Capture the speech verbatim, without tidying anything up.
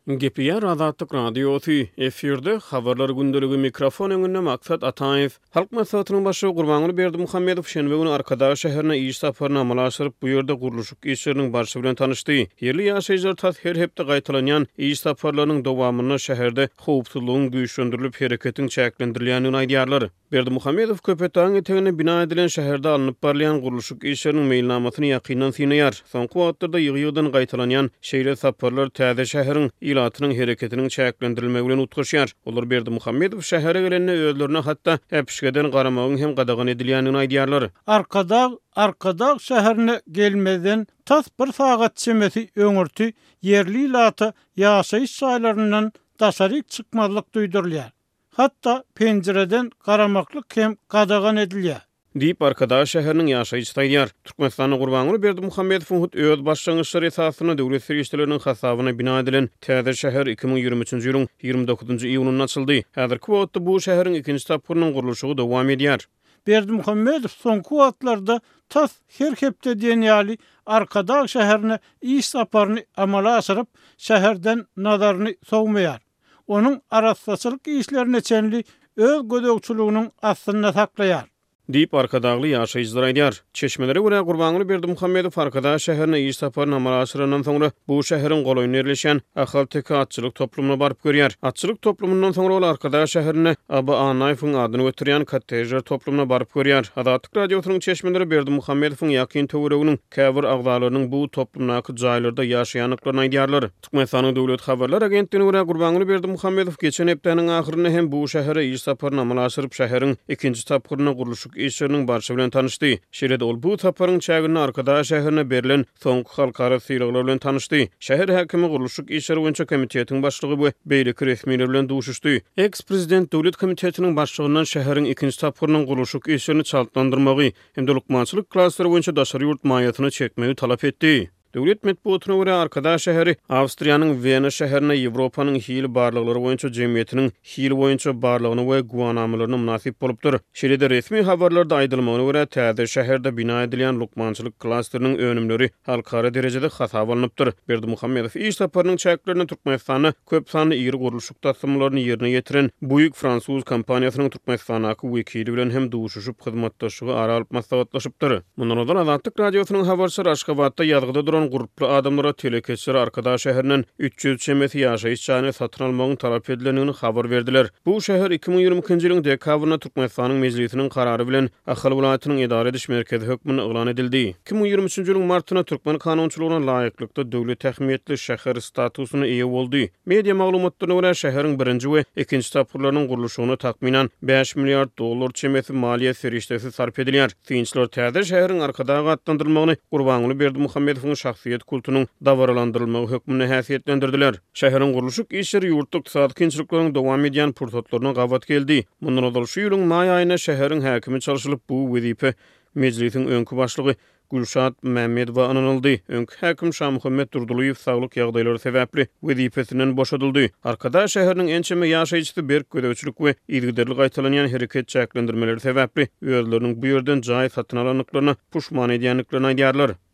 Gepiyar Azatlyk radiosu efirde habarlar gündeligi mikrofon öňünde maksat Ataev. Halk maslahatynyň başy Gurbanuly Berdimuhammedow şenbe günü Arkadaş şäherine iş saparyna amala aşyryp bu ýerde guruluşyk işleriniň barşy bilen tanışdy. Yerli ýaşaýjylar tas her hepde gaýtalanýan iş saparlarynyň dowamyna şäherde howpsuzlygyň güýçlendirilip hereketiň çäklendirilýänini aýdýarlar. Berdimuhammedow köpetaň etegine bina edilen şäherde alınıp barlayan guruluşyk işleriniň meýilnamasyny ýakyndan synýar. Soňky wagtlarda ýygy-ýygydan gaýtalanýan şeýle saparlar täze şäheriň ilatynyň hereketiniň çäklendirilmegi bilen utgaşýar. Olar Berdimuhammedow şähere gelende özlerine hatda äpişgeden garamagyň hem gadagan edilýänini aýdýarlar. Arkada Arkada şäherine gelmeden tas bir sagat çemesi öňürti yerli ilata ýaşaýyş saýlaryndan daşaryk çykmazlyk duýdurulýar. Hatta pencereden garamaklyk hem gadagan edilýär. Diýip Arkadaş şäheriniň ýaşaýyjy taýýar. Türkmenistanyň Gurbanuly Berdimuhammedow öz başlangyçlary esasyna döwlet serişçileriniň hasabyna bina edilen täze şäher iki ming ýigrimiji ýylyň ýigirmi dokuzunjy iýulyna açyldy. Häzirki wagtda bu şäheriň ikinji tapyrynyň gurulşy dowam edýär. Berdimuhammedow soňky wagtlarda tas her hepde denýäli Arkadaş şäherine iş saparyny amala aşyryp şäherden nazaryny sowmaýar. Onun arassaçylyk işlerine çenli öz gödökçülüğünün aslında saklaýar. Diýip Arkadagly ýaşaýjylar aýdýar. Çeşmelere görä Gurbanuly Berdimuhammedow Arkadaş şäherine iş saparyny amala aşyrandan soňra bu şäheriň golaýyny ýerleşen ahal teki atçylyk toplumuna baryp görýär. Atçylyk toplumundan soňra ol Arkadaş şäherine Aba Anaýewiň adyny götürýän kottejler toplumuna baryp görýär. Azatlyk radiosynyň çeşmelere Berdimuhammedowyň ýakyn töwereginiň käbir agdalarynyň bu toplumnaky jaýlarda ýaşaýanlyklaryny aýdýarlar. Türkmenistanyň döwlet habarlar agentligine görä Gurbanuly Berdimuhammedow geçen hepdeniň ahyryny hem bu şähere iş saparyny amala aşyryp şäheriň ikinji tapyryna gurulşyk işleriniň barşy bilen tanışdy. Şeýle ol bu taparyň çägini Arkadaş şäherine berilen soňky halkara syýraglar bilen tanışdy. Şäher häkimi gurulşyk işler boýunça komitetiň başlygy bu beýleki resmiler bilen duşuşdy. Eks-prezident döwlet komitetining başlygyndan şäheriň ikinji taparynyň gurulşyk işlerini çaltlandyrmagy hem de lukmançylyk klastery boýunça daşary ýurt maýatyny çekmegi talap etdi. Döwlet medeniýetine görä Arkadaş şäheri Awstriýanyň Wien şäherine Ýewropanyň hili barlyklary boýunça jemgyýetiniň hili boýunça barlygyny we guwanamalaryny munasip bolupdyr. Şeýle resmi habarlarda aýdylmagyna görä täze şäherde bina edilýän lukmançylyk klasteriniň önümleri halkara derejede hasap alınıpdyr. Berdimuhammedow iş saparynyň çäklerini Türkmenistany köp sanly ýyry gurulşyk tasdymlaryny ýerine ýetiren buýuk fransuz kompaniýasynyň Türkmenistanaky wekili bilen hem duşuşyp hyzmatdaşlygy ara alyp maslahatlaşypdyr. Mundan Azatlyk radiosynyň habarçylary Aşgabatda ýazgyda guruply adamlara telekeçler Arkadaş şäherinden üç ýüz çemeti ýaşaýyş çaýyny satyn almagyň talap edilenini habar berdiler. Bu şäher iki ming ýigrimiki ýylyň dekabryna Türkmenistanyň mejlisiniň karary bilen Ahal welaýatynyň edara ediş merkezi hökmüni eglan edildi. iki ming ýigrimiji ýylyň martyna Türkmen kanunçylygyna laýyklykda döwlet tähmiýetli şäher statusyna eýe boldy. Media maglumatlaryna görä şäheriň birinji we ikinji tapyrlarynyň gurulşygyna takminan beş milliard dollar çemeti maliýe serişdesi sarf edilýär. Synçylar täze şäheriň arkadaga atlandyrylmagyny Gurbanuly Berdimuhammedowyň şahsiýet kultunyň dawaralandyrylmagy hökmüne häsiýetlendirdiler. Şäheriň gurulşyk işleri ýurtlyk ykdysady kynçylyklaryň dowam edýän pursatlaryna gawat geldi. Mundan öňe şu ýylyň maý aýyna şäheriň häkimi çalyşylyp bu wezipe mejlisiň öňkü başlygy Gülşat Mämmedowa ananyldy. Öňkü häkim Şahmuhammed Durdulyýew saglyk ýagdaýlary sebäpli wezipesinden boşadyldy. Arkadaş şäheriniň ençeme ýaşaýjysy berk gödäwçilik we ýygyderli gaýtalanýan hereket çäklendirmeleri sebäpli özleriniň bu ýerden jaý satyn alanyklaryna puşman edýänliklaryny aýdýarlar.